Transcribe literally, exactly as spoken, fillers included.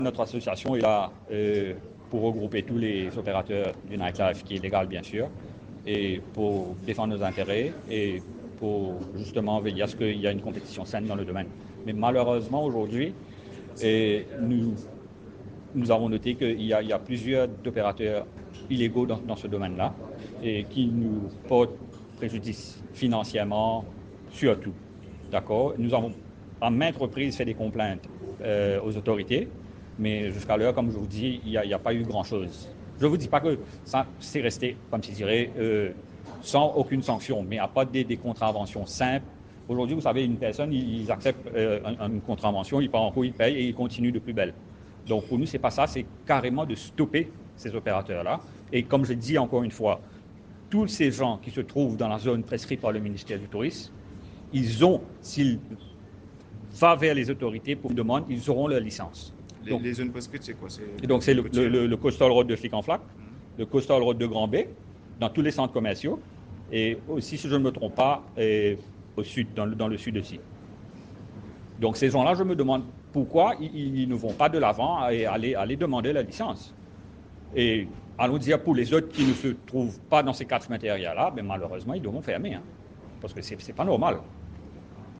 Notre association est là euh, pour regrouper tous les opérateurs du nightlife, qui est légal bien sûr, et pour défendre nos intérêts et pour justement veiller à ce qu'il y ait une compétition saine dans le domaine. Mais malheureusement aujourd'hui, et nous, nous avons noté qu'il y a, il y a plusieurs opérateurs illégaux dans, dans ce domaine-là et qui nous portent préjudice financièrement surtout. D'accord? Nous avons à maintes reprises fait des complaintes euh, aux autorités, mais jusqu'à l'heure, comme je vous dis, il n'y a, a pas eu grand-chose. Je ne vous dis pas que ça c'est resté, comme je dirais, euh, sans aucune sanction, mais à pas des, des contraventions simples. Aujourd'hui, vous savez, une personne, ils, ils acceptent euh, une, une contravention, ils partent en cours, ils payent et ils continuent de plus belle. Donc pour nous, ce n'est pas ça, c'est carrément de stopper ces opérateurs-là. Et comme je dis encore une fois, tous ces gens qui se trouvent dans la zone prescrite par le ministère du Tourisme, ils ont, s'ils vont vers les autorités pour une demande, ils auront leur licence. Les, Donc, les zones prescrites, c'est quoi? et donc c'est le, le, le, le Coastal Road de Flic-en-Flac, mmh. le Coastal Road de Grand-Bay, dans tous les centres commerciaux, et aussi, si je ne me trompe pas, au sud, dans le, dans le sud aussi. Donc ces gens-là, je me demande pourquoi ils, ils ne vont pas de l'avant et aller, aller demander la licence. Et allons dire pour les autres qui ne se trouvent pas dans ces quatre matériels-là, ben malheureusement, ils devront fermer, hein, parce que ce n'est pas normal.